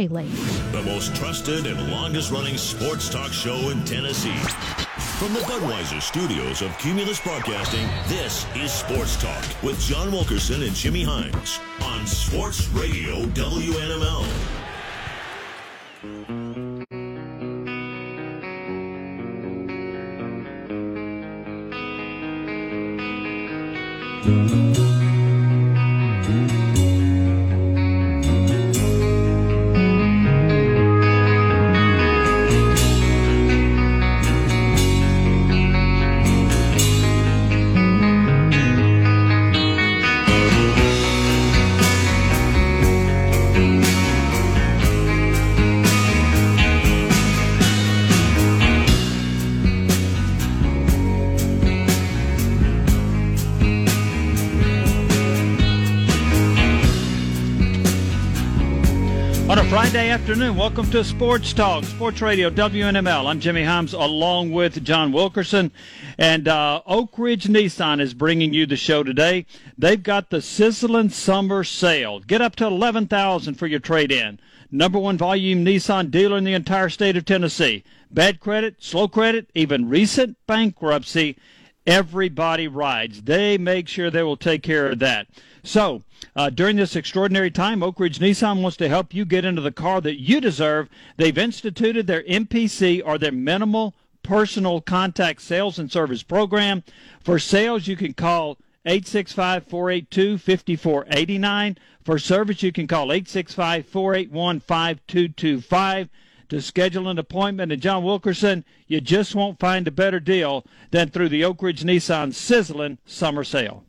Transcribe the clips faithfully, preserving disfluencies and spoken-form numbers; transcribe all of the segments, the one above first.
The most trusted and longest-running sports talk show in Tennessee. From the Budweiser studios of Cumulus Broadcasting, this is Sports Talk with John Wilkerson and Jimmy Hines on Sports Radio W N M L. Friday afternoon. Welcome to Sports Talk, Sports Radio W N M L. I'm Jimmy Himes along with John Wilkerson. And uh, Oak Ridge Nissan is bringing you the show today. They've got the sizzling summer sale. Get up to eleven thousand dollars for your trade-in. Number one volume Nissan dealer in the entire state of Tennessee. Bad credit, slow credit, even recent bankruptcy. Everybody rides. They make sure they will take care of that. So, uh, during this extraordinary time, Oak Ridge Nissan wants to help you get into the car that you deserve. They've instituted their M P C, or their Minimal Personal Contact Sales and Service Program. For sales, you can call eight six five, four eight two, five four eight nine. For service, you can call eight six five, four eight one, five two two five. To schedule an appointment. And John Wilkerson, you just won't find a better deal than through the Oak Ridge Nissan sizzling summer sale.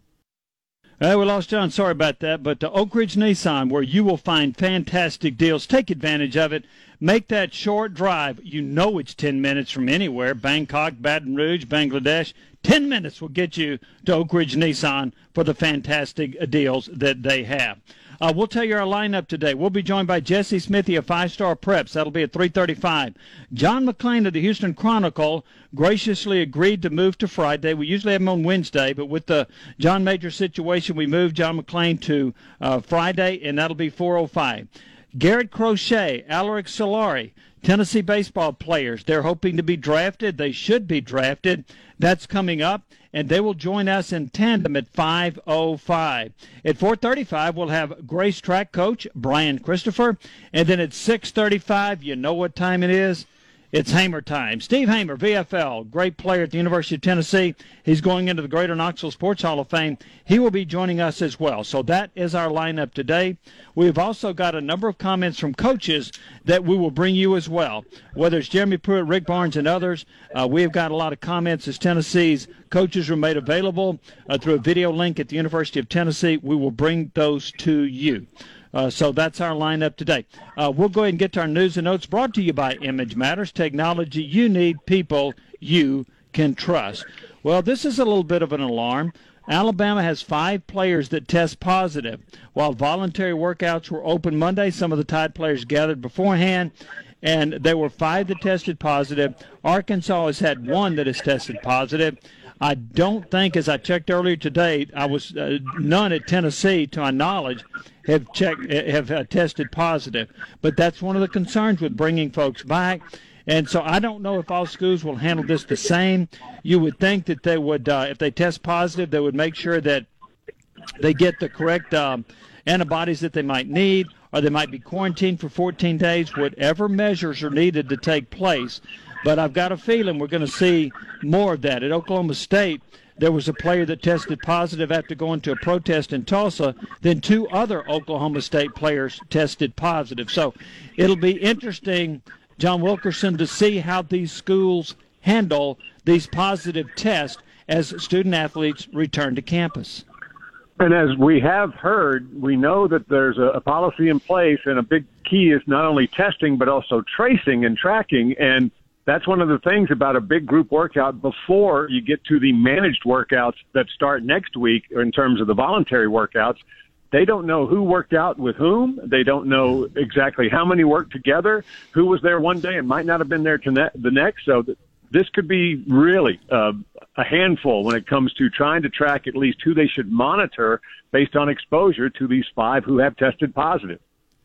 Uh, we lost John. Sorry about that. But the Oak Ridge Nissan, where you will find fantastic deals. Take advantage of it. Make that short drive. You know it's ten minutes from anywhere. Bangkok, Baton Rouge, Bangladesh. ten minutes will get you to Oak Ridge Nissan for the fantastic deals that they have. Uh, we'll tell you our lineup today. We'll be joined by Jesse Smithy of Five Star Preps. That'll be at three thirty-five. John McClain of the Houston Chronicle graciously agreed to move to Friday. We usually have him on Wednesday, but with the John Major situation, we moved John McClain to uh, Friday, and that'll be four oh five. Garrett Crochet, Alaric Solari, Tennessee baseball players. They're hoping to be drafted. They should be drafted. That's coming up, and they will join us in tandem at five oh five. At four thirty-five, we'll have Grace track coach Brian Christopher, and then at six thirty-five, you know what time it is? It's Hamer time. Steve Hamer, V F L, great player at the University of Tennessee. He's going into the Greater Knoxville Sports Hall of Fame. He will be joining us as well. So that is our lineup today. We've also got a number of comments from coaches that we will bring you as well. Whether it's Jeremy Pruitt, Rick Barnes, and others, uh, we have got a lot of comments as Tennessee's coaches were made available uh, through a video link at the University of Tennessee. We will bring those to you. Uh, so that's our lineup today. Uh, we'll go ahead and get to our news and notes, brought to you by Image Matters, technology you need, people you can trust. Well, this is a little bit of an alarm. Alabama has five players that test positive. While voluntary workouts were open Monday, some of the Tide players gathered beforehand, and there were five that tested positive. Arkansas has had one that has tested positive. I don't think, as I checked earlier today, I was uh, none at Tennessee, to my knowledge, have checked have uh, tested positive. But that's one of the concerns with bringing folks back. And so I don't know if all schools will handle this the same. You would think that they would, uh, if they test positive, they would make sure that they get the correct um, antibodies that they might need, or they might be quarantined for fourteen days, whatever measures are needed to take place. But I've got a feeling we're going to see more of that. At Oklahoma State, there was a player that tested positive after going to a protest in Tulsa. Then two other Oklahoma State players tested positive. So it'll be interesting, John Wilkerson, to see how these schools handle these positive tests as student-athletes return to campus. And as we have heard, we know that there's a, a policy in place, and a big key is not only testing but also tracing and tracking. And that's one of the things about a big group workout before you get to the managed workouts that start next week in terms of the voluntary workouts. They don't know who worked out with whom. They don't know exactly how many worked together, who was there one day and might not have been there to ne- the next. So th- this could be really uh, a handful when it comes to trying to track at least who they should monitor based on exposure to these five who have tested positive.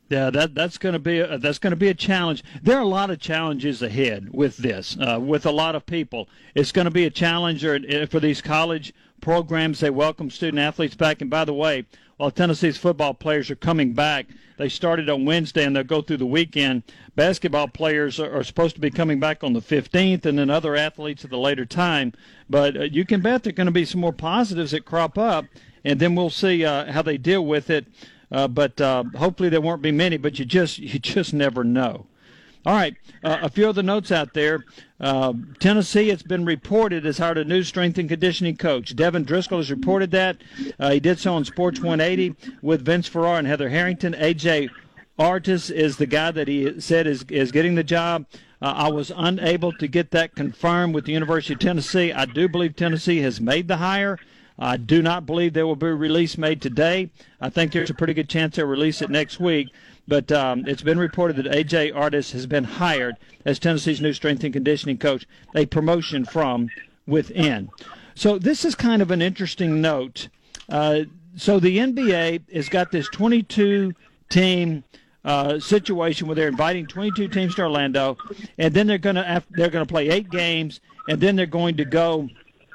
Yeah, that that's going to be a, that's going to be a challenge. There are a lot of challenges ahead with this, uh, with a lot of people. It's going to be a challenge for these college programs. They welcome student athletes back. And by the way, while Tennessee's football players are coming back, they started on Wednesday and they'll go through the weekend. Basketball players are, are supposed to be coming back on the fifteenth, and then other athletes at a later time. But uh, you can bet there are going to be some more positives that crop up, and then we'll see uh, how they deal with it. Uh, but uh, hopefully there won't be many, but you just you just never know. All right, uh, a few other notes out there. Uh, Tennessee, it's been reported, has hired a new strength and conditioning coach. Devin Driscoll has reported that. Uh, he did so on Sports one eighty with Vince Ferrara and Heather Harrington. A J Artis is the guy that he said is, is getting the job. Uh, I was unable to get that confirmed with the University of Tennessee. I do believe Tennessee has made the hire. I do not believe there will be a release made today. I think there's a pretty good chance they'll release it next week. But um, it's been reported that A J Artis has been hired as Tennessee's new strength and conditioning coach, a promotion from within. So this is kind of an interesting note. Uh, so the N B A has got this twenty-two team uh, situation where they're inviting twenty-two teams to Orlando, and then they're going to they're going to play eight games, and then they're going to go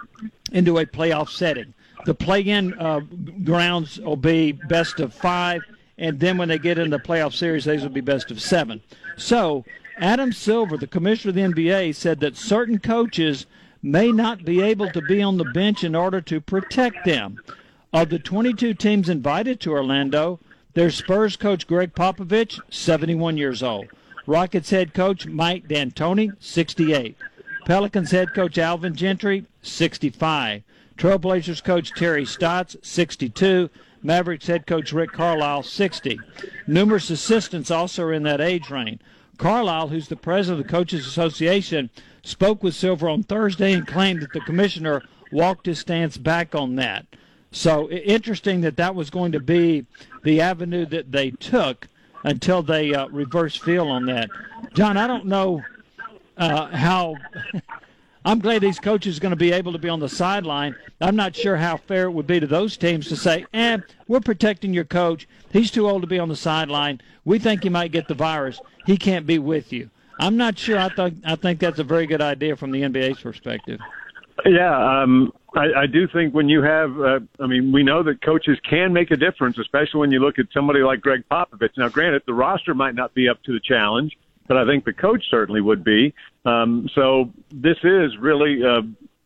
into a playoff setting. The play-in uh, grounds will be best of five, and then when they get in the playoff series, these will be best of seven. So Adam Silver, the commissioner of the N B A, said that certain coaches may not be able to be on the bench in order to protect them. Of the twenty-two teams invited to Orlando, there's Spurs coach Greg Popovich, seventy-one years old. Rockets head coach Mike D'Antoni, sixty-eight. Pelicans head coach Alvin Gentry, sixty-five. Trailblazers coach Terry Stotts, sixty-two. Mavericks head coach Rick Carlisle, sixty. Numerous assistants also are in that age range. Carlisle, who's the president of the Coaches Association, spoke with Silver on Thursday and claimed that the commissioner walked his stance back on that. So interesting that that was going to be the avenue that they took until they uh, reversed feel on that. John, I don't know uh, how – I'm glad these coaches are going to be able to be on the sideline. I'm not sure how fair it would be to those teams to say, eh, we're protecting your coach. He's too old to be on the sideline. We think he might get the virus. He can't be with you. I'm not sure. I, th- I think that's a very good idea from the N B A's perspective. Yeah, um, I, I do think when you have, uh, I mean, we know that coaches can make a difference, especially when you look at somebody like Greg Popovich. Now, granted, the roster might not be up to the challenge, but I think the coach certainly would be. Um, so this is really a,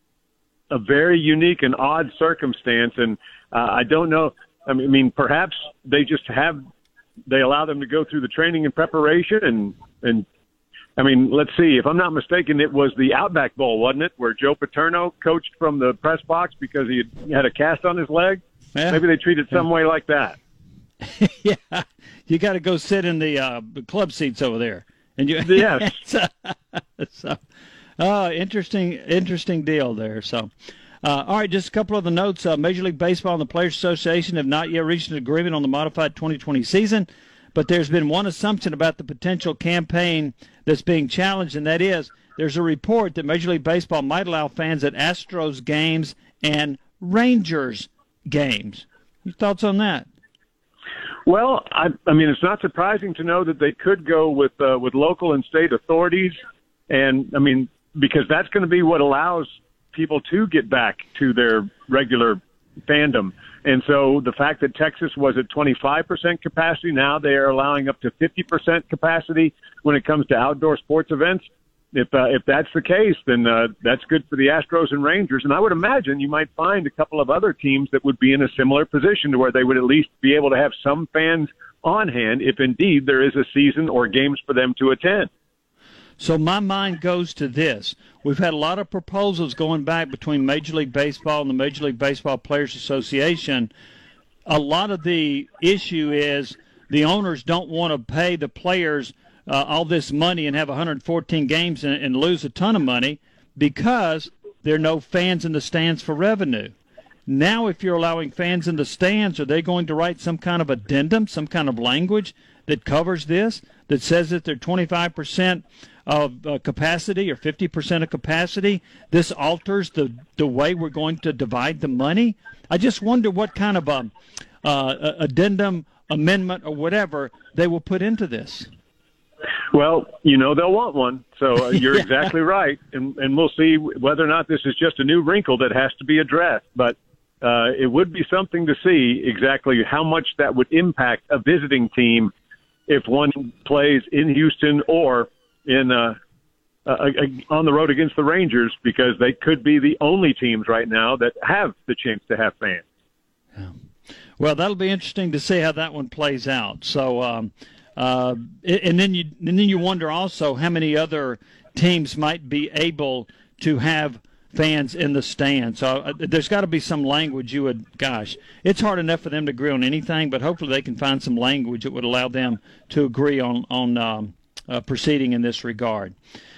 a very unique and odd circumstance, and uh, I don't know. I mean, I mean, perhaps they just have they allow them to go through the training and preparation, and and I mean, let's see. If I'm not mistaken, it was the Outback Bowl, wasn't it, where Joe Paterno coached from the press box because he had, had a cast on his leg? Yeah. Maybe they treat it some way like that. Yeah, you got to go sit in the uh, club seats over there. And you, yes. so, so uh, interesting, interesting deal there. So, uh, all right, just a couple of the notes. Uh, Major League Baseball and the Players Association have not yet reached an agreement on the modified twenty twenty season, but there's been one assumption about the potential campaign that's being challenged, and that is there's a report that Major League Baseball might allow fans at Astros games and Rangers games. Your thoughts on that? Well, I, I mean, it's not surprising to know that they could go with uh, with local and state authorities, and I mean, because that's going to be what allows people to get back to their regular fandom. And so the fact that Texas was at twenty-five percent capacity, now they are allowing up to fifty percent capacity when it comes to outdoor sports events. If uh, if that's the case, then uh, that's good for the Astros and Rangers. And I would imagine you might find a couple of other teams that would be in a similar position to where they would at least be able to have some fans on hand if indeed there is a season or games for them to attend. So my mind goes to this. We've had a lot of proposals going back between Major League Baseball and the Major League Baseball Players Association. A lot of the issue is the owners don't want to pay the players uh, all this money and have one hundred fourteen games and, and lose a ton of money because there are no fans in the stands for revenue. Now, if you're allowing fans in the stands, are they going to write some kind of addendum, some kind of language that covers this, that says that they're twenty-five percent of uh, capacity or fifty percent of capacity? This alters the, the way we're going to divide the money. I just wonder what kind of a, uh, addendum amendment or whatever they will put into this. Well, you know they'll want one, so uh, you're yeah. exactly right, and and we'll see whether or not this is just a new wrinkle that has to be addressed. But uh, it would be something to see exactly how much that would impact a visiting team if one plays in Houston or in uh, uh, on the road against the Rangers, because they could be the only teams right now that have the chance to have fans. Yeah. Well, that'll be interesting to see how that one plays out. So. Um, Uh, and then you and then you wonder also how many other teams might be able to have fans in the stands. So uh, there's got to be some language you would, gosh, it's hard enough for them to agree on anything, but hopefully they can find some language that would allow them to agree on, on um, uh, proceeding in this regard.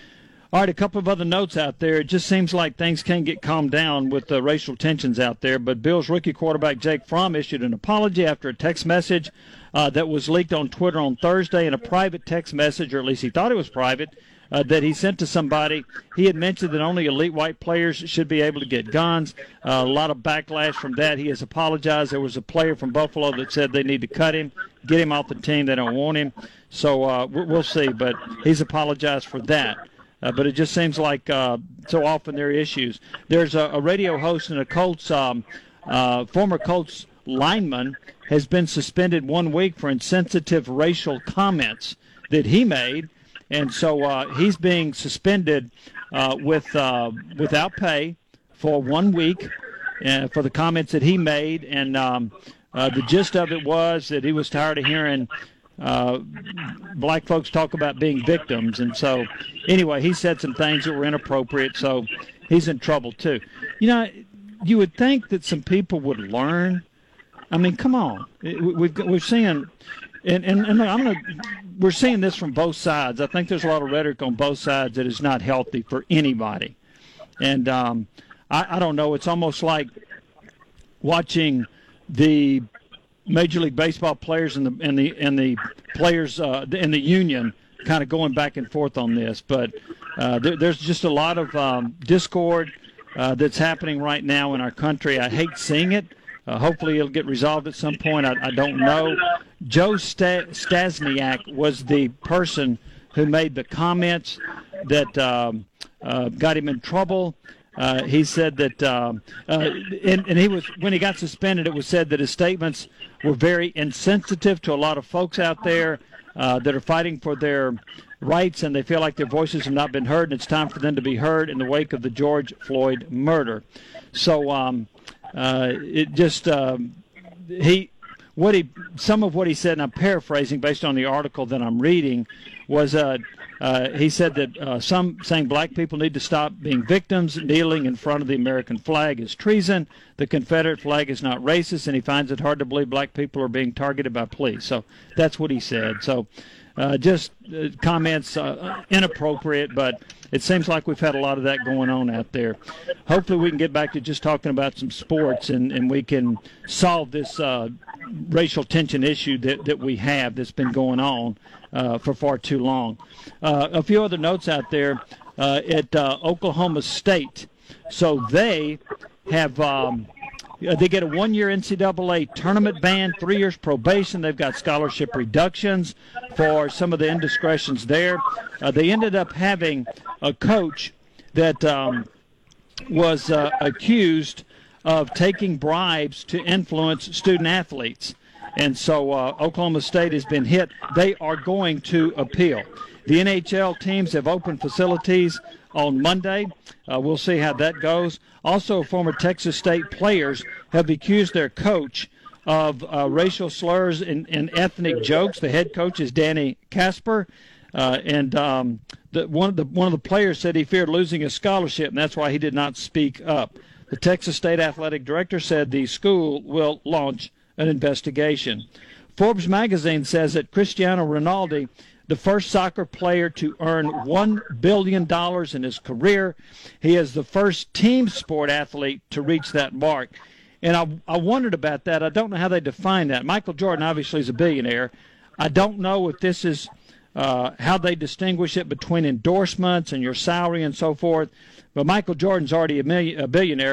All right, a couple of other notes out there. It just seems like things can't get calmed down with the racial tensions out there. But Bills rookie quarterback Jake Fromm issued an apology after a text message uh, that was leaked on Twitter on Thursday, and a private text message, or at least he thought it was private, uh, that he sent to somebody. He had mentioned that only elite white players should be able to get guns. Uh, a lot of backlash from that. He has apologized. There was a player from Buffalo that said they need to cut him, get him off the team. They don't want him. So uh, we'll see. But he's apologized for that. Uh, but it just seems like uh, so often there are issues. There's a, a radio host and a Colts, um, uh, former Colts lineman has been suspended one week for insensitive racial comments that he made. And so uh, he's being suspended uh, with uh, without pay for one week uh, for the comments that he made. And um, uh, the gist of it was that he was tired of hearing Uh, black folks talk about being victims. And so, anyway, he said some things that were inappropriate, so he's in trouble too. You know, you would think that some people would learn. I mean, come on. We've, we're seeing, and, and, and I'm gonna, we're seeing this from both sides. I think there's a lot of rhetoric on both sides that is not healthy for anybody. And um, I, I don't know, it's almost like watching the Major League Baseball players and the and the and the players uh, in the union kind of going back and forth on this, but uh, there, there's just a lot of um, discord uh, that's happening right now in our country. I hate seeing it. Uh, hopefully, it'll get resolved at some point. I, I don't know. Joe Sta- Staszniak was the person who made the comments that um, uh, got him in trouble. Uh, he said that, um, uh, and, and he was when he got suspended, it was said that his statements were very insensitive to a lot of folks out there uh, that are fighting for their rights, and they feel like their voices have not been heard, and it's time for them to be heard in the wake of the George Floyd murder. So um, uh, it just um, he what he some of what he said, and I'm paraphrasing based on the article that I'm reading, was uh, uh, he said that uh, some saying black people need to stop being victims, kneeling in front of the American flag is treason, the Confederate flag is not racist, and he finds it hard to believe black people are being targeted by police. So that's what he said. So uh, just uh, comments uh, inappropriate, but it seems like we've had a lot of that going on out there. Hopefully we can get back to just talking about some sports, and, and we can solve this uh, racial tension issue that, that we have that's been going on uh, for far too long. Uh, a few other notes out there uh, at uh, Oklahoma State. So they have um, they get a one-year N C double A tournament ban, three years probation. They've got scholarship reductions for some of the indiscretions there. Uh, they ended up having a coach that um, was uh, accused of taking bribes to influence student athletes. And so uh, Oklahoma State has been hit. They are going to appeal. The N H L teams have opened facilities on Monday. Uh, we'll see how that goes. Also, former Texas State players have accused their coach of uh, racial slurs and, and ethnic jokes. The head coach is Danny Casper. Uh, and um, the, one, of the, one of the players said he feared losing his scholarship, and that's why he did not speak up. The Texas State athletic director said the school will launch an investigation. Forbes magazine says that Cristiano Ronaldo, the first soccer player to earn one billion dollars in his career, he is the first team sport athlete to reach that mark. And I, I wondered about that. I don't know how they define that. Michael Jordan obviously is a billionaire. I don't know if this is uh, how they distinguish it between endorsements and your salary and so forth. But Michael Jordan's already a, million, a billionaire.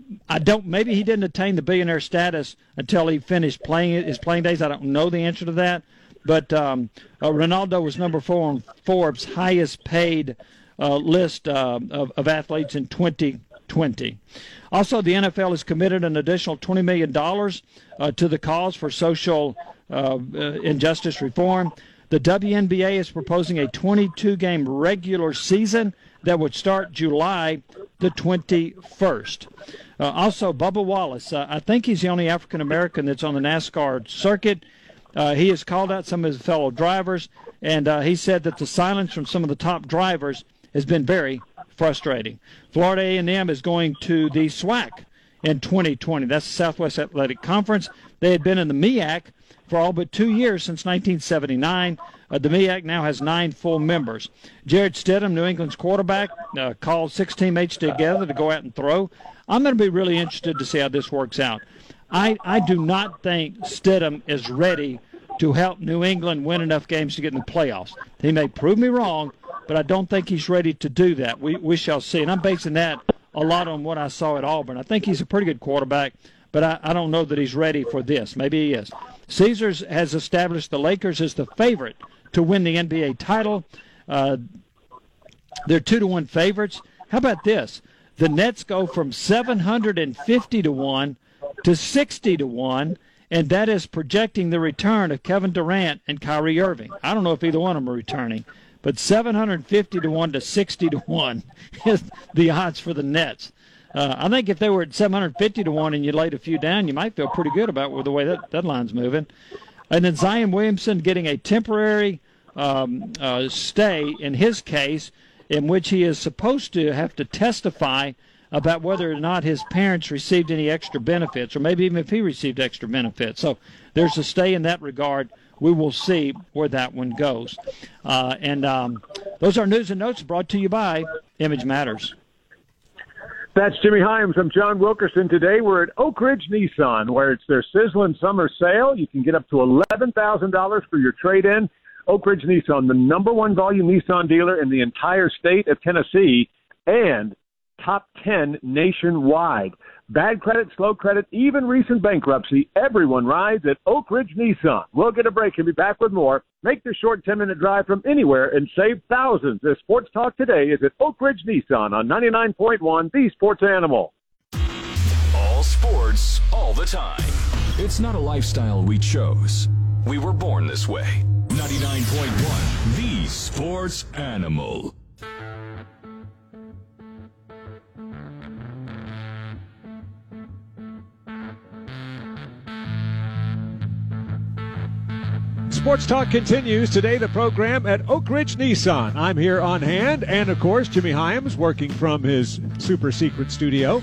I don't. Maybe he didn't attain the billionaire status until he finished playing his playing days. I don't know the answer to that. But um, uh, Ronaldo was number four on Forbes' highest paid uh, list uh, of, of athletes in twenty twenty. Also, the N F L has committed an additional twenty million dollars uh, to the cause for social uh, uh, injustice reform. The W N B A is proposing a twenty-two game regular season that would start July the twenty-first. Uh, also, Bubba Wallace, uh, I think he's the only African-American that's on the NASCAR circuit. Uh, he has called out some of his fellow drivers, and uh, he said that the silence from some of the top drivers has been very frustrating. Florida A and M is going to the SWAC in twenty twenty. That's the Southwest Athletic Conference. They had been in the M E A C for all but two years since nineteen seventy-nine. Uh, the M E A C now has nine full members. Jared Stidham, New England's quarterback, uh, called six teammates together to go out and throw. I'm going to be really interested to see how this works out. I, I do not think Stidham is ready to help New England win enough games to get in the playoffs. He may prove me wrong, but I don't think he's ready to do that. We we shall see. And I'm basing that a lot on what I saw at Auburn. I think he's a pretty good quarterback, but I, I don't know that he's ready for this. Maybe he is. Caesars has established the Lakers as the favorite to win the N B A title. Uh, they're two to one favorites. How about this? The Nets go from seven hundred fifty to one to sixty to one, and that is projecting the return of Kevin Durant and Kyrie Irving. I don't know if either one of them are returning, but seven hundred fifty to one to sixty to one is the odds for the Nets. Uh, I think if they were at seven hundred fifty to one and you laid a few down, you might feel pretty good about the way that, that line's moving. And then Zion Williamson getting a temporary um, uh, stay in his case, in which he is supposed to have to testify about whether or not his parents received any extra benefits, or maybe even if he received extra benefits. So there's a stay in that regard. We will see where that one goes. Uh, and um, those are news and notes brought to you by Image Matters. That's Jimmy Hyams. I'm John Wilkerson. Today we're at Oak Ridge Nissan, where it's their sizzling summer sale. You can get up to eleven thousand dollars for your trade-in. Oak Ridge Nissan, the number one volume Nissan dealer in the entire state of Tennessee, and top ten nationwide. Bad credit, slow credit, even recent bankruptcy, everyone rides at Oak Ridge Nissan. We'll get a break and be back with more. Make the short ten-minute drive from anywhere and save thousands. As Sports Talk today is at Oak Ridge Nissan on ninety-nine point one, The Sports Animal. All sports, all the time. It's not a lifestyle we chose. We were born this way. ninety-nine point one, The Sports Animal. Sports Talk continues today, the program at Oak Ridge Nissan. I'm here on hand, and of course, Jimmy Hyams working from his super secret studio.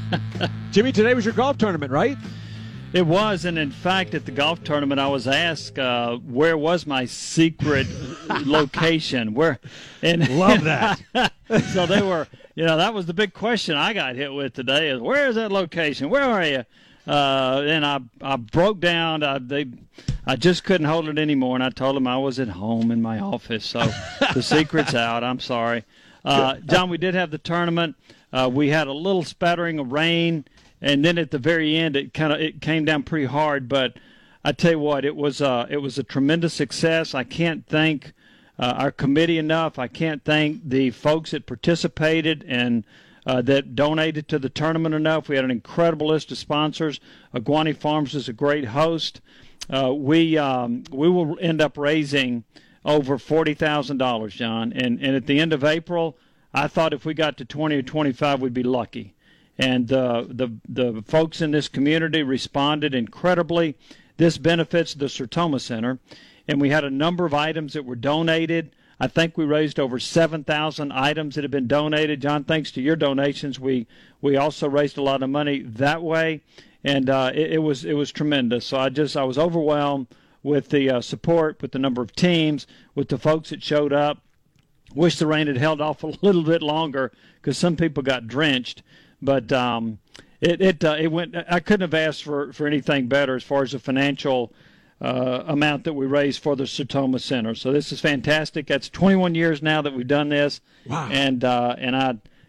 Jimmy, today was your golf tournament, right? It was, and in fact, at the golf tournament, I was asked uh, where was my secret location. Where, and love that. So they were, you know, that was the big question I got hit with today: is where is that location? Where are you? Uh, and I, I broke down. I, they, I just couldn't hold it anymore, and I told them I was at home in my office. So the secret's out. I'm sorry, uh, John. We did have the tournament. Uh, we had a little spattering of rain. And then at the very end, it kind of it came down pretty hard. But I tell you what, it was uh, it was a tremendous success. I can't thank uh, our committee enough. I can't thank the folks that participated and uh, that donated to the tournament enough. We had an incredible list of sponsors. Aguani Farms is a great host. Uh, we um, we will end up raising over forty thousand dollars, John. And and at the end of April, I thought if we got to twenty or twenty-five, we'd be lucky. And uh, the the folks in this community responded incredibly. This benefits the Sertoma Center, and we had a number of items that were donated. I think we raised over seven thousand items that have been donated. John, thanks to your donations, we we also raised a lot of money that way, and uh, it, it was it was tremendous. So I just I was overwhelmed with the uh, support, with the number of teams, with the folks that showed up. Wish the rain had held off a little bit longer because some people got drenched. But um, it it uh, it went. I couldn't have asked for, for anything better as far as the financial uh, amount that we raised for the Sertoma Center. So this is fantastic. That's twenty-one years now that we've done this. Wow. And uh, and I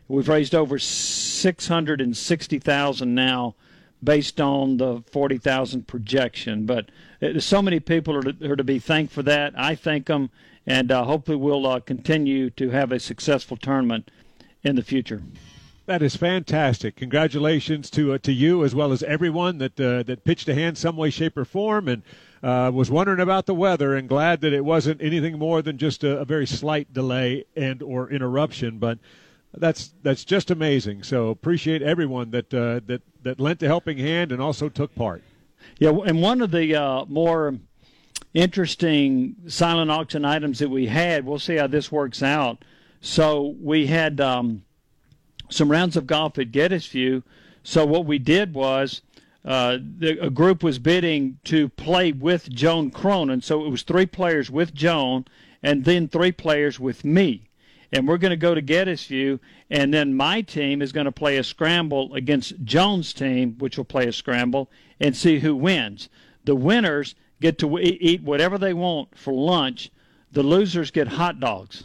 We've raised over six hundred sixty thousand dollars now based on the forty thousand projection. But uh, so many people are to, are to be thanked for that. I thank them, and uh, hopefully we'll uh, continue to have a successful tournament in the future. That is fantastic. Congratulations to uh, to you as well as everyone that uh, that pitched a hand some way, shape, or form, and uh, was wondering about the weather, and glad that it wasn't anything more than just a, a very slight delay and or interruption. But that's that's just amazing. So appreciate everyone that uh, that that lent a helping hand and also took part. Yeah, and one of the uh, more interesting silent auction items that we had, we'll see how this works out. So we had um, some rounds of golf at Gettysville. So what we did was uh, the, a group was bidding to play with Joan Cronin. So it was three players with Joan and then three players with me. And we're going to go to Gettysville, and then my team is going to play a scramble against Joan's team, which will play a scramble, and see who wins. The winners get to eat whatever they want for lunch. The losers get hot dogs.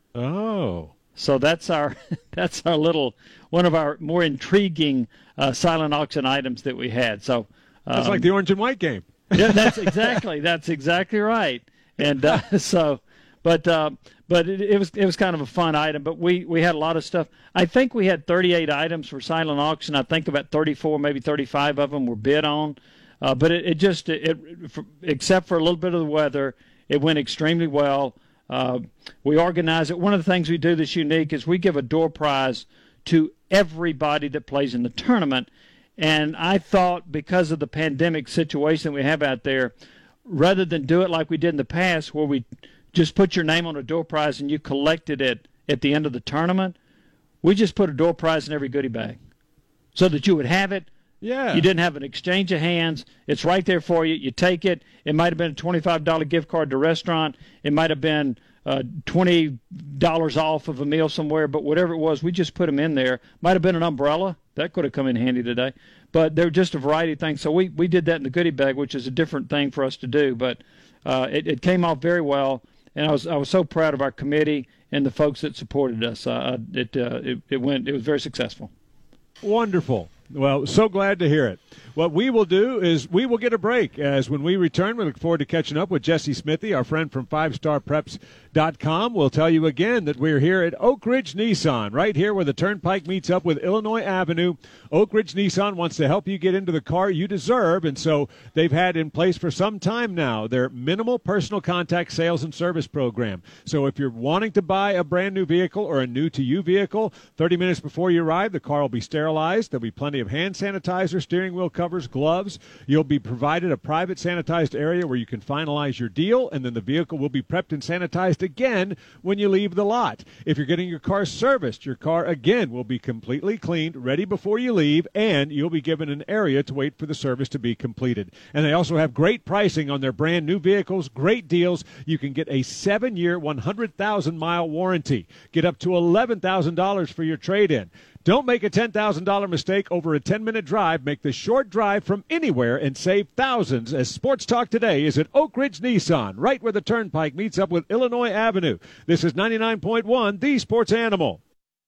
Oh. So that's our that's our little one of our more intriguing uh, silent auction items that we had. So um, that's like the orange and white game. Yeah, that's exactly that's exactly right. And uh, so, but uh, but it, it was it was kind of a fun item. But we, we had a lot of stuff. I think we had thirty-eight items for silent auction. I think about thirty-four, maybe thirty-five of them were bid on. Uh, but it, it just it, it for, except for a little bit of the weather, it went extremely well. Uh, we organize it. One of the things we do that's unique is we give a door prize to everybody that plays in the tournament. And I thought because of the pandemic situation we have out there, rather than do it like we did in the past where we just put your name on a door prize and you collected it at the end of the tournament, we just put a door prize in every goodie bag so that you would have it. Yeah. You didn't have an exchange of hands. It's right there for you. You take it. It might have been a twenty-five dollars gift card to a restaurant. It might have been uh, twenty dollars off of a meal somewhere. But whatever it was, we just put them in there. Might have been an umbrella. That could have come in handy today. But there were just a variety of things. So we, we did that in the goodie bag, which is a different thing for us to do. But uh, it, it came off very well. And I was I was so proud of our committee and the folks that supported us. Uh, it, uh, it it went. It was very successful. Wonderful. Well, so glad to hear it. What we will do is we will get a break. As when we return, we look forward to catching up with Jesse Smithy, our friend from five star preps dot com. We'll tell you again that we're here at Oak Ridge Nissan, right here where the Turnpike meets up with Illinois Avenue. Oak Ridge Nissan wants to help you get into the car you deserve, and so they've had in place for some time now their minimal personal contact sales and service program. So if you're wanting to buy a brand new vehicle or a new-to-you vehicle, thirty minutes before you arrive, the car will be sterilized. There'll be plenty of hand sanitizer, steering wheel covers, gloves. You'll be provided a private sanitized area where you can finalize your deal, and then the vehicle will be prepped and sanitized again when you leave the lot. If you're getting your car serviced, your car again will be completely cleaned, ready before you leave, and you'll be given an area to wait for the service to be completed. And they also have great pricing on their brand new vehicles, great deals. You can get a seven-year, one hundred thousand mile warranty. Get up to eleven thousand dollars for your trade-in. Don't make a ten thousand dollars mistake over a ten-minute drive. Make the short drive from anywhere and save thousands, as Sports Talk Today is at Oak Ridge Nissan, right where the Turnpike meets up with Illinois Avenue. This is ninety-nine point one, the Sports Animal.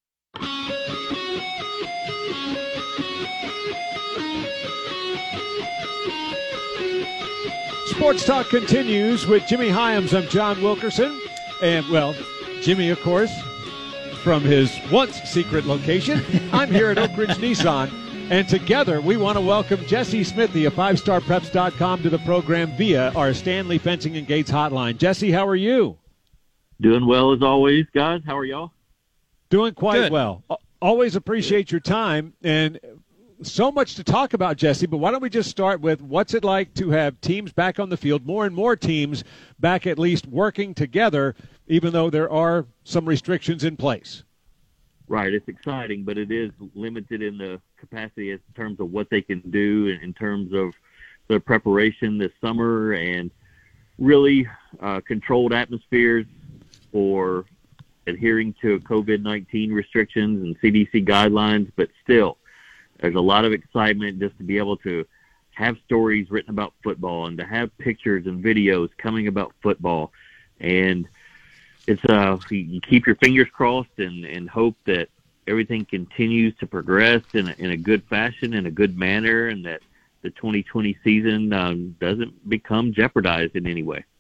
Sports Talk continues with Jimmy Hyams. I'm John Wilkerson. And, well, Jimmy, of course, from his once secret location. I'm here at Oak Ridge Nissan, and together we want to welcome Jesse Smithy of five star preps dot com to the program via our Stanley Fencing and Gates hotline. Jesse, how are you? Doing well as always, guys. How are y'all? Doing quite Good. well. Always appreciate your time, and so much to talk about, Jesse, but why don't we just start with what's it like to have teams back on the field, more and more teams back at least working together, even though there are some restrictions in place? Right. It's exciting, but it is limited in the capacity in terms of what they can do in terms of their preparation this summer and really uh, controlled atmospheres for adhering to COVID nineteen restrictions and C D C guidelines, but still, there's a lot of excitement just to be able to have stories written about football and to have pictures and videos coming about football. And it's uh, you keep your fingers crossed and, and hope that everything continues to progress in a, in a good fashion, in a good manner, and that the twenty twenty season um, doesn't become jeopardized in any way.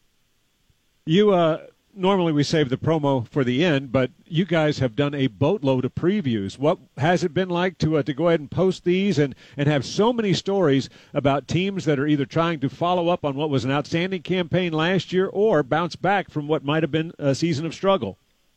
You uh, normally we save the promo for the end, but you guys have done a boatload of previews. What has it been like to uh, to go ahead and post these and, and have so many stories about teams that are either trying to follow up on what was an outstanding campaign last year or bounce back from what might have been a season of struggle?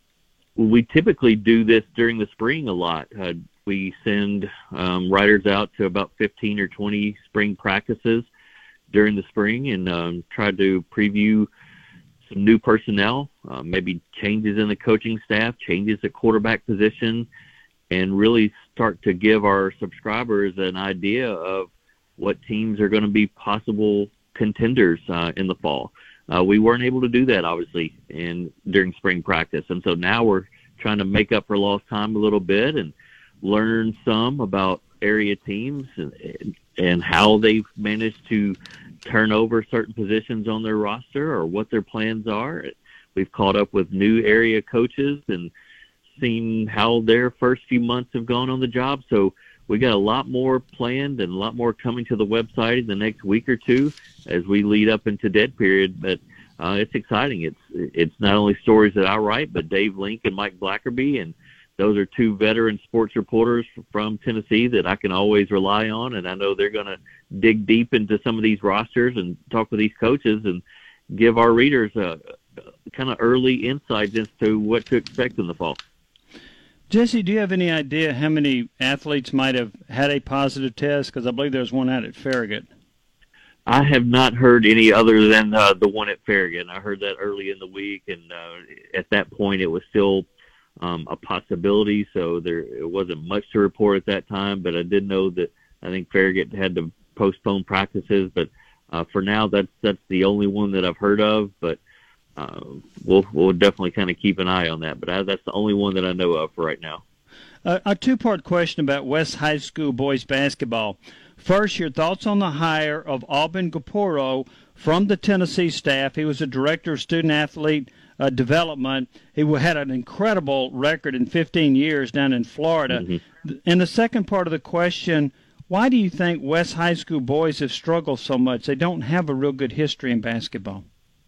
We typically do this during the spring a lot. Uh, we send um, writers out to about fifteen or twenty spring practices during the spring and um, try to preview some new personnel, uh, maybe changes in the coaching staff, changes at quarterback position, and really start to give our subscribers an idea of what teams are going to be possible contenders uh, in the fall. Uh, we weren't able to do that, obviously, in during spring practice. And so now we're trying to make up for lost time a little bit and learn some about area teams and, and how they've managed to turn over certain positions on their roster or what their plans are. We've caught up with new area coaches and seen how their first few months have gone on the job. So we got a lot more planned and a lot more coming to the website in the next week or two as we lead up into dead period. But uh, it's exciting. It's it's not only stories that I write, but Dave Link and Mike Blackerby, and those are two veteran sports reporters from Tennessee that I can always rely on, and I know they're going to dig deep into some of these rosters and talk with these coaches and give our readers a, a kind of early insights as to what to expect in the fall. Jesse, do you have any idea how many athletes might have had a positive test? Because I believe there's one out at Farragut. I have not heard any other than uh, the one at Farragut. I heard that early in the week, and uh, at that point it was still um, a possibility, so there it wasn't much to report at that time. But I did know that I think Farragut had to postpone practices. But uh, for now, that's that's the only one that I've heard of. But uh, we'll we'll definitely kind of keep an eye on that. But I, that's the only one that I know of for right now. Uh, a two-part question about West High School boys basketball. First, your thoughts on the hire of Alvin Gaporo from the Tennessee staff. He was a director of student-athlete uh, development. He had an incredible record in fifteen years down in Florida. Mm-hmm. And the second part of the question, why do you think West High School boys have struggled so much? They don't have a real good history in basketball.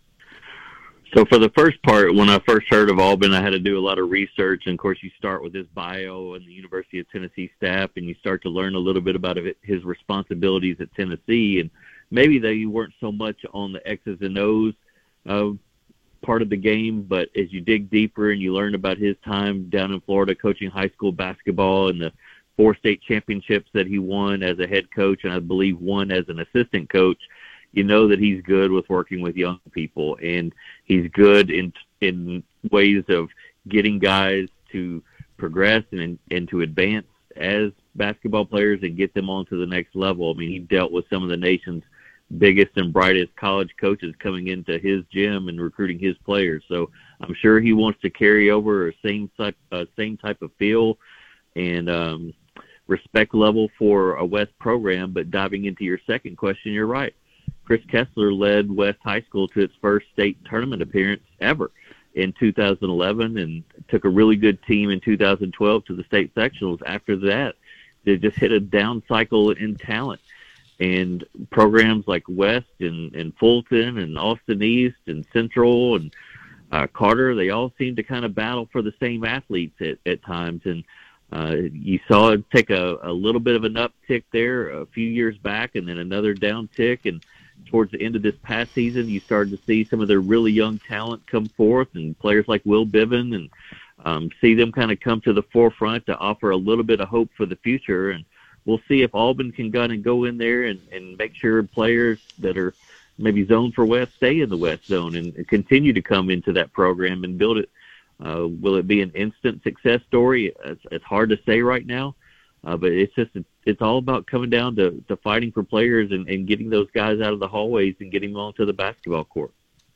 So for the first part, when I first heard of Alvin, I had to do a lot of research. And, of course, you start with his bio and the University of Tennessee staff, and you start to learn a little bit about his responsibilities at Tennessee. And maybe they weren't so much on the X's and O's uh, part of the game, but as you dig deeper and you learn about his time down in Florida coaching high school basketball and the four state championships that he won as a head coach and I believe one as an assistant coach, you know that he's good with working with young people, and he's good in in ways of getting guys to progress and, and to advance as basketball players and get them on to the next level. I mean, he dealt with some of the nation's biggest and brightest college coaches coming into his gym and recruiting his players. So I'm sure he wants to carry over a same type, uh, same type of feel and um, respect level for a West program. But diving into your second question, you're right. Chris Kessler led West High School to its first state tournament appearance ever in two thousand eleven and took a really good team in two thousand twelve to the state sectionals. After that, they just hit a down cycle in talent. And programs like West and, and Fulton and Austin East and Central and uh, Carter, they all seem to kind of battle for the same athletes at, at times. And uh, you saw it take a, a little bit of an uptick there a few years back and then another down tick. And towards the end of this past season, you started to see some of their really young talent come forth and players like Will Biven and um, see them kind of come to the forefront to offer a little bit of hope for the future. And we'll see if Auburn can go and go in there and, and make sure players that are maybe zoned for West stay in the West zone and, and continue to come into that program and build it. Uh, will it be an instant success story? It's, it's hard to say right now, uh, but it's just it's all about coming down to, to fighting for players and, and getting those guys out of the hallways and getting them onto the basketball court.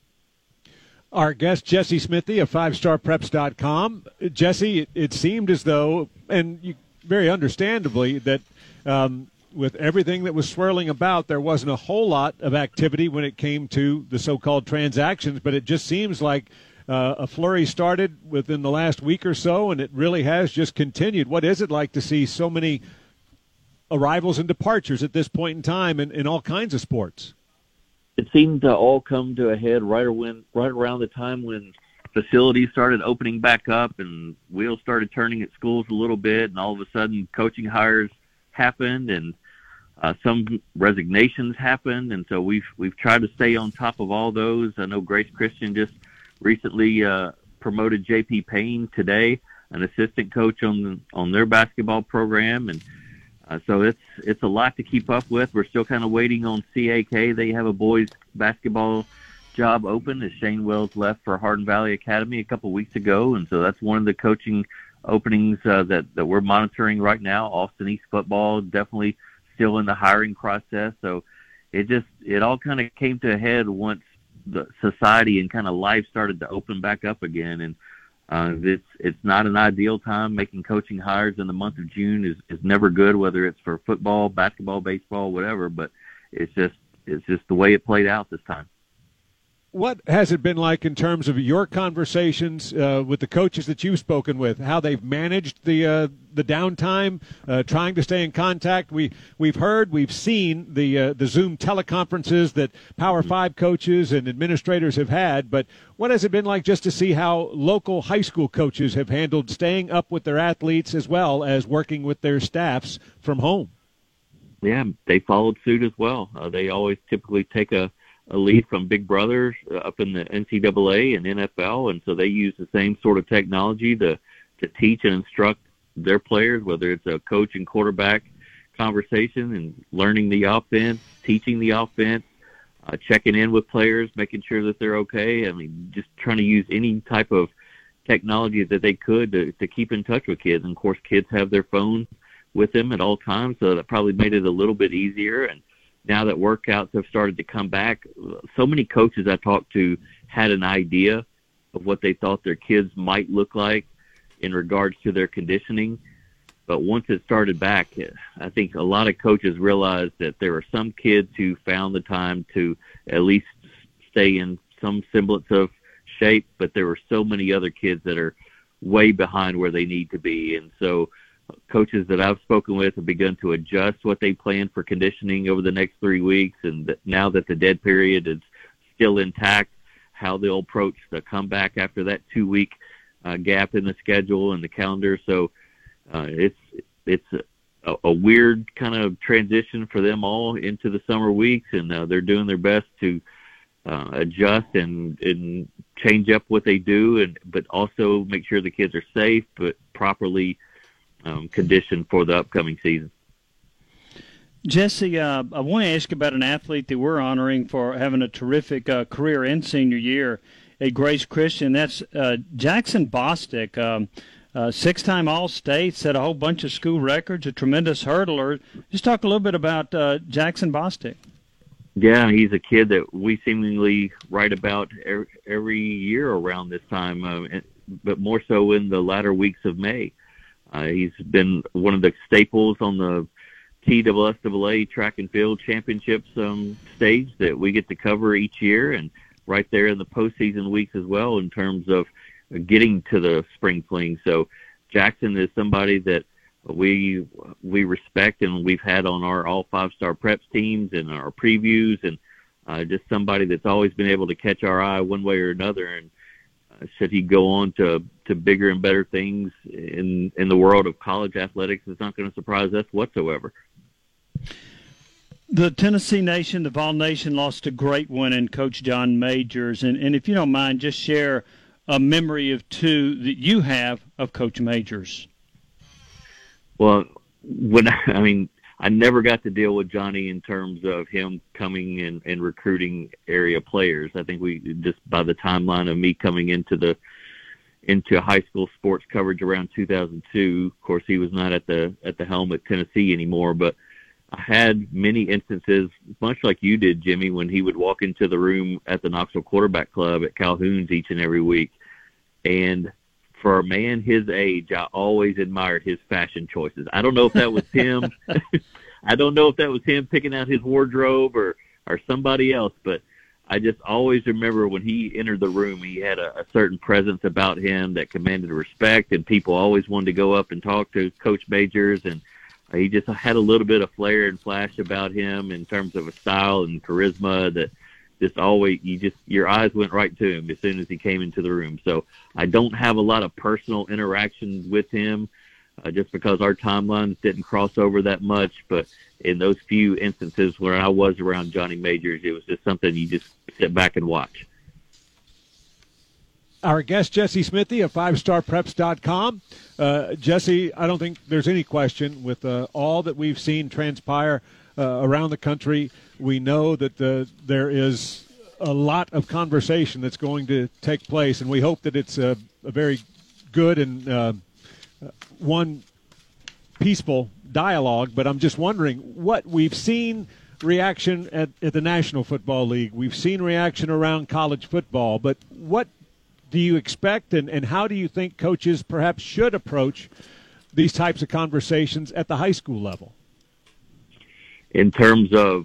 Our guest, Jesse Smithy of five star preps dot com. Jesse, it, it seemed as though, and you, very understandably, that um, with everything that was swirling about, there wasn't a whole lot of activity when it came to the so-called transactions, but it just seems like uh, a flurry started within the last week or so, and it really has just continued. What is it like to see so many arrivals and departures at this point in time in, in all kinds of sports? It seemed to all come to a head right, when, right around the time when facilities started opening back up and wheels started turning at schools a little bit, and all of a sudden coaching hires happened and uh, some resignations happened, and so we've we've tried to stay on top of all those. I know Grace Christian just recently uh, promoted J P Payne today, an assistant coach on on their basketball program, and uh, so it's it's a lot to keep up with. We're still kind of waiting on C A K. They have a boys basketball job open as Shane Wells left for Hardin Valley Academy a couple weeks ago, and so that's one of the coaching openings uh, that that we're monitoring right now. Austin East football definitely still in the hiring process, so it just it all kind of came to a head once the society and kind of life started to open back up again, and uh, it's it's not an ideal time. Making coaching hires in the month of June is is never good, whether it's for football, basketball, baseball, whatever. But it's just it's just the way it played out this time. What has it been like in terms of your conversations uh, with the coaches that you've spoken with, how they've managed the uh, the downtime, uh, trying to stay in contact? We, we've heard, we've seen the uh, the Zoom teleconferences that Power Five coaches and administrators have had, but what has it been like just to see how local high school coaches have handled staying up with their athletes as well as working with their staffs from home? Yeah, they followed suit as well. Uh, they always typically take a a lead from Big Brothers up in the N C double A and N F L, and so they use the same sort of technology to, to teach and instruct their players, whether it's a coach and quarterback conversation and learning the offense, teaching the offense, uh, checking in with players, making sure that they're okay. I mean, just trying to use any type of technology that they could to, to keep in touch with kids. And, of course, kids have their phone with them at all times, so that probably made it a little bit easier. And now that workouts have started to come back, so many coaches I talked to had an idea of what they thought their kids might look like in regards to their conditioning. But once it started back, I think a lot of coaches realized that there were some kids who found the time to at least stay in some semblance of shape, but there were so many other kids that are way behind where they need to be. And so coaches that I've spoken with have begun to adjust what they plan for conditioning over the next three weeks. And that now that the dead period is still intact, how they'll approach the comeback after that two-week uh, gap in the schedule and the calendar. So uh, it's it's a, a weird kind of transition for them all into the summer weeks, and uh, they're doing their best to uh, adjust and, and change up what they do, and but also make sure the kids are safe but properly Um, condition for the upcoming season. Jesse, uh, I want to ask about an athlete that we're honoring for having a terrific uh, career in senior year at Grace Christian. That's uh, Jackson Bostic, um, uh, six-time All-State, set a whole bunch of school records, a tremendous hurdler. Just talk a little bit about uh, Jackson Bostic. Yeah, he's a kid that we seemingly write about every, every year around this time, uh, but more so in the latter weeks of May. Uh, he's been one of the staples on the T S S A A track and field championships um, stage that we get to cover each year, and right there in the postseason weeks as well in terms of getting to the spring fling. So Jackson is somebody that we we respect and we've had on our all five-star preps teams and our previews, and uh, just somebody that's always been able to catch our eye one way or another. And uh, should he go on to to bigger and better things in in the world of college athletics, it's not going to surprise us whatsoever. The Tennessee Nation, the Vol Nation, lost a great one in Coach John Majors. And, and if you don't mind, just share a memory of two that you have of Coach Majors. Well, when I mean, I never got to deal with Johnny in terms of him coming in and recruiting area players. I think we just by the timeline of me coming into the into high school sports coverage around two thousand two. Of course, he was not at the at the helm at Tennessee anymore, but I had many instances, much like you did, Jimmy, when he would walk into the room at the Knoxville Quarterback Club at Calhoun's each and every week. And for a man his age, I always admired his fashion choices. I don't know if that was him. I don't know if that was him picking out his wardrobe or, or somebody else, but I just always remember when he entered the room, he had a, a certain presence about him that commanded respect, and people always wanted to go up and talk to Coach Majors, and he just had a little bit of flair and flash about him in terms of a style and charisma that just always, you just, your eyes went right to him as soon as he came into the room. So I don't have a lot of personal interactions with him uh, just because our timelines didn't cross over that much, but in those few instances where I was around Johnny Majors, it was just something you just sit back and watch. Our guest, Jesse Smithy of five star preps dot com. Uh, Jesse, I don't think there's any question with uh, all that we've seen transpire uh, around the country. We know that uh, there is a lot of conversation that's going to take place, and we hope that it's a, a very good and uh, one peaceful dialogue. But I'm just wondering what we've seen reaction at, at the National Football League. We've seen reaction around college football, but what do you expect, and, and how do you think coaches perhaps should approach these types of conversations at the high school level? In terms of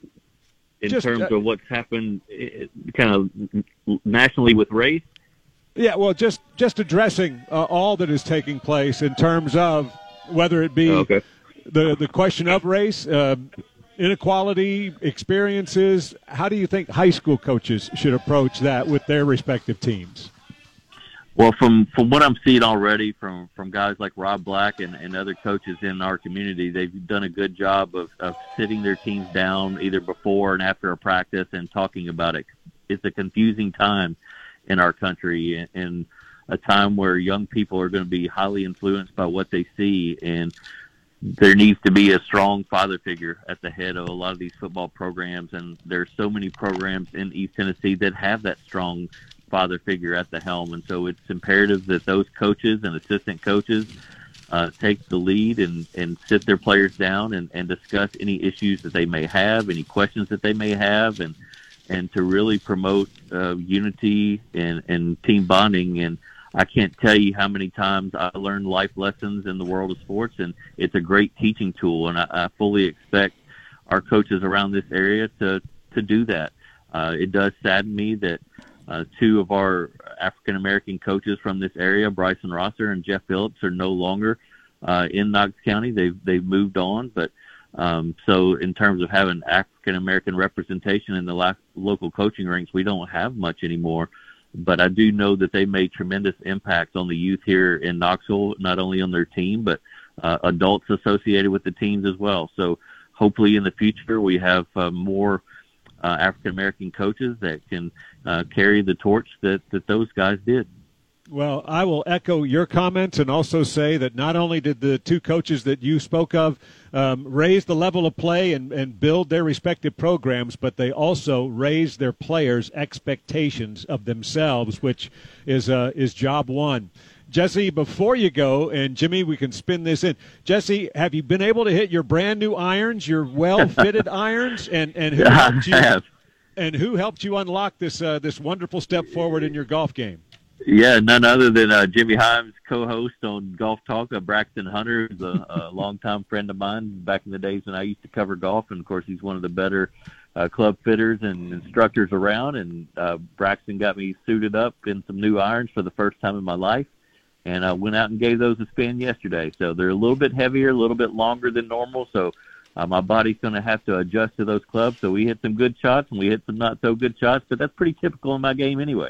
in Just, terms uh, of what's happened kind of nationally with race? Yeah, well, just, just addressing uh, all that is taking place in terms of whether it be okay. the, the question of race, uh, inequality, experiences. How do you think high school coaches should approach that with their respective teams? Well, from, from what I'm seeing already from, from guys like Rob Black and, and other coaches in our community, they've done a good job of, of sitting their teams down either before and after a practice and talking about it. It's a confusing time in our country, and a time where young people are going to be highly influenced by what they see, and there needs to be a strong father figure at the head of a lot of these football programs, and there's so many programs in East Tennessee that have that strong father figure at the helm, and so it's imperative that those coaches and assistant coaches uh, take the lead and, and sit their players down and, and discuss any issues that they may have, any questions that they may have, and and to really promote uh, unity and, and team bonding. And I can't tell you how many times I learned life lessons in the world of sports, and it's a great teaching tool, and I, I fully expect our coaches around this area to, to do that. Uh, it does sadden me that uh, two of our African-American coaches from this area, Bryson Rosser and Jeff Phillips, are no longer uh, in Knox County. They've, they've moved on, but um, so in terms of having African-American representation in the la- local coaching ranks, we don't have much anymore. But I do know that they made tremendous impacts on the youth here in Knoxville, not only on their team, but uh, adults associated with the teams as well. So hopefully in the future we have uh, more uh, African-American coaches that can uh, carry the torch that, that those guys did. Well, I will echo your comments and also say that not only did the two coaches that you spoke of um, raise the level of play and, and build their respective programs, but they also raised their players' expectations of themselves, which is uh, is job one. Jesse, before you go, and Jimmy, we can spin this in. Jesse, have you been able to hit your brand new irons, your well-fitted irons, and and who Yeah, helped you? I have. And who helped you unlock this uh, this wonderful step forward in your golf game? Yeah, none other than uh, Jimmy Himes, co-host on Golf Talk. Uh, Braxton Hunter is a, a longtime friend of mine back in the days when I used to cover golf, and of course he's one of the better uh, club fitters and instructors around. And uh, Braxton got me suited up in some new irons for the first time in my life, and I went out and gave those a spin yesterday. So they're a little bit heavier, a little bit longer than normal, so uh, my body's going to have to adjust to those clubs. So we hit some good shots, and we hit some not so good shots, but that's pretty typical in my game anyway.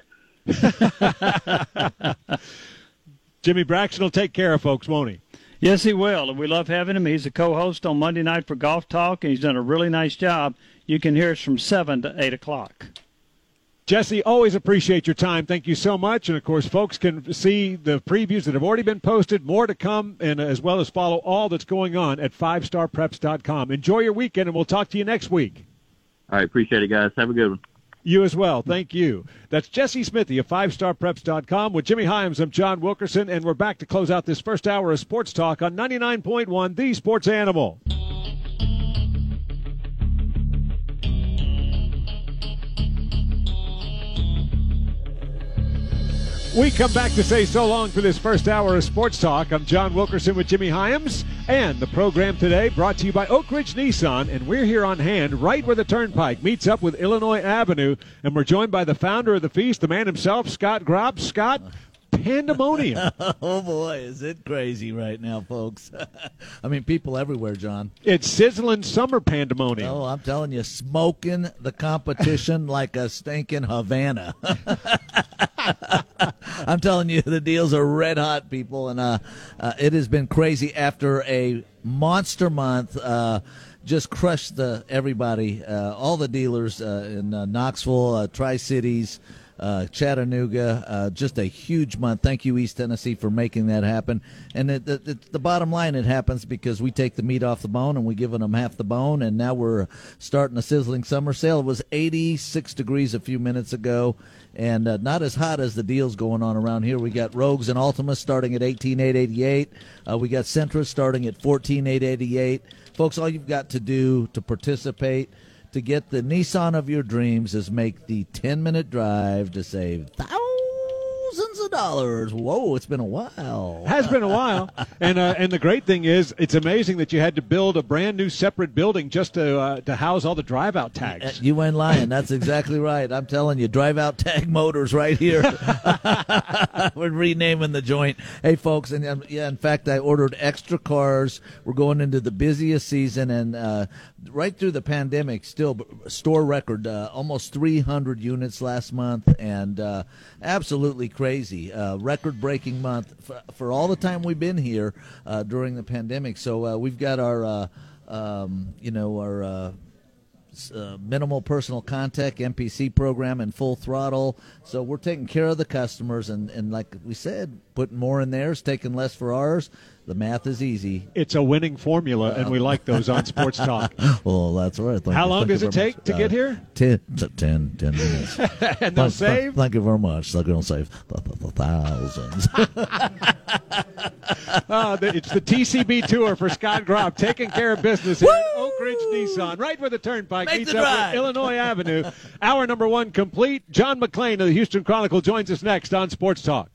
Jimmy Braxton will take care of folks, won't he? Yes, he will, and we love having him. He's a co-host on Monday night for Golf Talk, and he's done a really nice job. You can hear us from seven to eight o'clock. Jesse, always appreciate your time. Thank you so much. And, of course, folks can see the previews that have already been posted, more to come, and as well as follow all that's going on at five star preps dot com. Enjoy your weekend, and we'll talk to you next week. All right, appreciate it, guys. Have a good one. You as well. Thank you. That's Jesse Smithy of five star preps dot com with Jimmy Hyams. I'm John Wilkerson, and we're back to close out this first hour of Sports Talk on ninety-nine point one, The Sports Animal. We come back to say so long for this first hour of Sports Talk. I'm John Wilkerson with Jimmy Hyams, and the program today brought to you by Oak Ridge Nissan, and we're here on hand right where the Turnpike meets up with Illinois Avenue, and we're joined by the founder of the feast, the man himself, Scott Grob. Scott, pandemonium. Oh, boy, is it crazy right now, folks. I mean, people everywhere, John. It's sizzling summer pandemonium. Oh, I'm telling you, smoking the competition like a stinking Havana. I'm telling you, the deals are red hot, people, and uh, uh, it has been crazy after a monster month. Uh, just crushed the everybody, uh, all the dealers uh, in uh, Knoxville, uh, Tri-Cities, uh, Chattanooga. Uh, just a huge month. Thank you, East Tennessee, for making that happen. And it, it, it, the bottom line, it happens because we take the meat off the bone and we giving them half the bone. And now we're starting a sizzling summer sale. It was eighty-six degrees a few minutes ago. And uh, not as hot as the deals going on around here. We got Rogues and Ultimas starting at eighteen thousand eight hundred eighty-eight dollars. Uh, we got Sentra starting at fourteen thousand eight hundred eighty-eight dollars. Folks, all you've got to do to participate, to get the Nissan of your dreams, is make the ten-minute drive to save thousands of dollars. Whoa, it's been a while. Has been a while. And uh, and the great thing is, it's amazing that you had to build a brand new separate building just to uh, to house all the drive-out tags. You ain't lying. That's exactly right. I'm telling you, drive-out tag motors right here. We're renaming the joint. Hey, folks, and um, yeah, in fact, I ordered extra cars. We're going into the busiest season, and uh, right through the pandemic, still store record, uh, almost three hundred units last month, and uh, absolutely crazy. Uh, record-breaking month for, for all the time we've been here uh, during the pandemic. So uh, we've got our, uh, um, you know, our uh, uh, minimal personal contact M P C program in full throttle. So we're taking care of the customers, and, and like we said, putting more in theirs, taking less for ours. The math is easy. It's a winning formula, and we like those on Sports Talk. Well, that's right. Thank How you, long does it take much. to uh, get here? Ten, ten, ten minutes. And they'll thank, save? Thank you very much. They're going to save th- th- th- thousands. uh, the, it's the T C B Tour for Scott Grob, taking care of business here at Oak Ridge Nissan, right where the Turnpike Make meets the up drive. with Illinois Avenue. Hour number one complete. John McClain of the Houston Chronicle joins us next on Sports Talk.